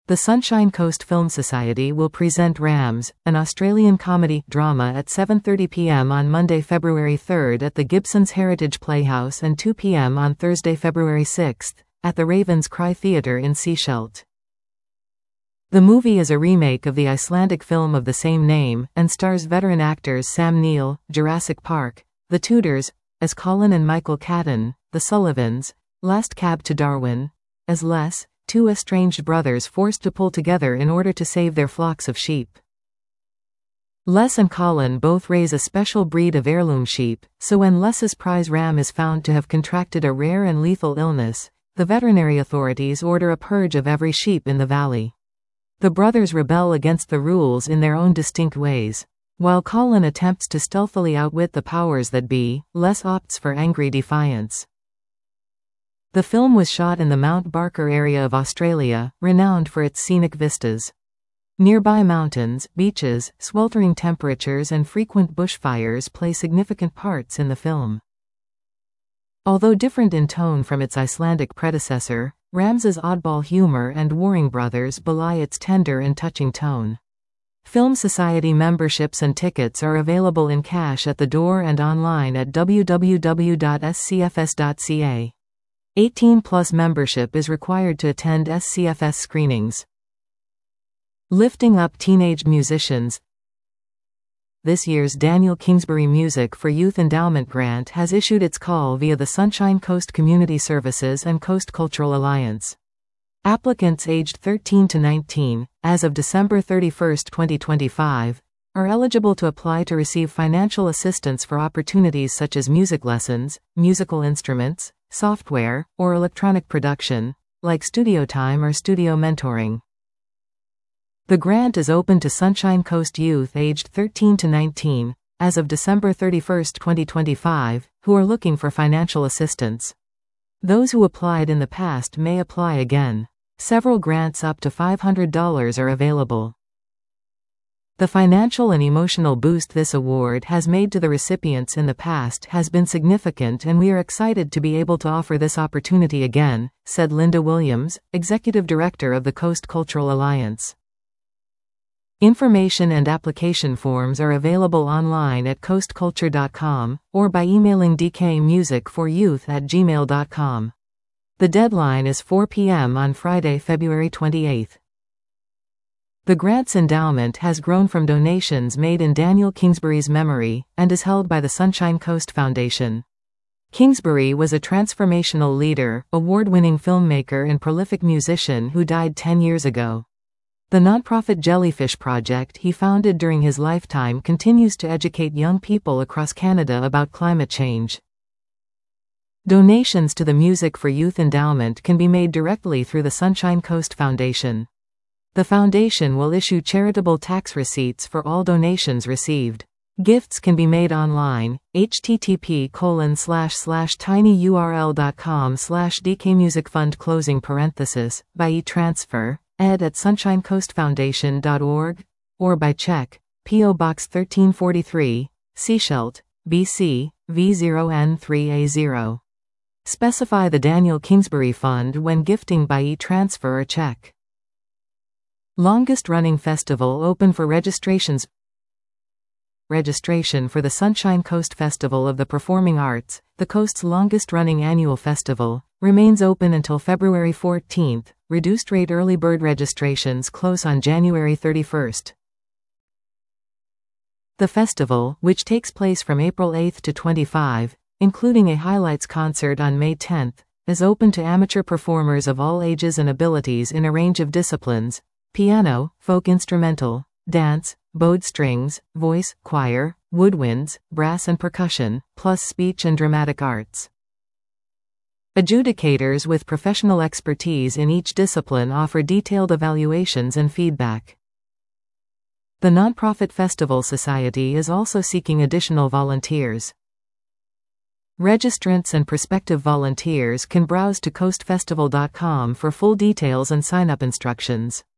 The Sunshine Coast Film Society will present Rams, an Australian comedy drama at 7:30 p.m. on Monday, February 3rd at the Gibsons Heritage Playhouse and 2 p.m. on Thursday, February 6th, at the Ravens Cry Theatre in Sechelt. The movie is a remake of the Icelandic film of the same name, and stars veteran actors Sam Neill, Jurassic Park, The Tudors, as Colin and Michael Caton, The Sullivans, Last Cab to Darwin, as Les, two estranged brothers forced to pull together in order to save their flocks of sheep. Les and Colin both raise a special breed of heirloom sheep, so when Les's prize ram is found to have contracted a rare and lethal illness, the veterinary authorities order a purge of every sheep in the valley. The brothers rebel against the rules in their own distinct ways. While Colin attempts to stealthily outwit the powers that be, Les opts for angry defiance. The film was shot in the Mount Barker area of Australia, renowned for its scenic vistas. Nearby mountains, beaches, sweltering temperatures and frequent bushfires play significant parts in the film. Although different in tone from its Icelandic predecessor, Rams's oddball humor and Waring Brothers belie its tender and touching tone. Film Society memberships and tickets are available in cash at the door and online at www.scfs.ca. 18+ membership is required to attend SCFS screenings. Lifting up teenage musicians. This year's Daniel Kingsbury Music for Youth Endowment Grant has issued its call via the Sunshine Coast Community Services and Coast Cultural Alliance. Applicants aged 13 to 19, as of December 31, 2025, are eligible to apply to receive financial assistance for opportunities such as music lessons, musical instruments, software, or electronic production, like studio time or studio mentoring. The grant is open to Sunshine Coast youth aged 13 to 19, as of December 31, 2025, who are looking for financial assistance. Those who applied in the past may apply again. Several grants up to $500 are available. The financial and emotional boost this award has made to the recipients in the past has been significant, and we are excited to be able to offer this opportunity again, said Linda Williams, Executive Director of the Coast Cultural Alliance. Information and application forms are available online at coastculture.com, or by emailing dkmusicforyouth@gmail.com. The deadline is 4 p.m. on Friday, February 28. The grant's endowment has grown from donations made in Daniel Kingsbury's memory, and is held by the Sunshine Coast Foundation. Kingsbury was a transformational leader, award-winning filmmaker and prolific musician who died 10 years ago. The nonprofit Jellyfish Project he founded during his lifetime continues to educate young people across Canada about climate change. Donations to the Music for Youth Endowment can be made directly through the Sunshine Coast Foundation. The foundation will issue charitable tax receipts for all donations received. Gifts can be made online, http://tinyurl.com/dkmusicfund, by e-transfer, ed@sunshinecoastfoundation.org, or by check, P.O. Box 1343, Sechelt, BC, V0N3A0. Specify the Daniel Kingsbury Fund when gifting by e-transfer or check. Longest-running festival open for registrations. Registration for the Sunshine Coast Festival of the Performing Arts, the coast's longest-running annual festival, remains open until February 14. Reduced-rate early bird registrations close on January 31. The festival, which takes place from April 8 to 25, including a highlights concert on May 10, is open to amateur performers of all ages and abilities in a range of disciplines: piano, folk instrumental, dance, bowed strings, voice, choir, woodwinds, brass and percussion, plus speech and dramatic arts. Adjudicators with professional expertise in each discipline offer detailed evaluations and feedback. The Nonprofit Festival Society is also seeking additional volunteers. Registrants and prospective volunteers can browse to coastfestival.com for full details and sign-up instructions.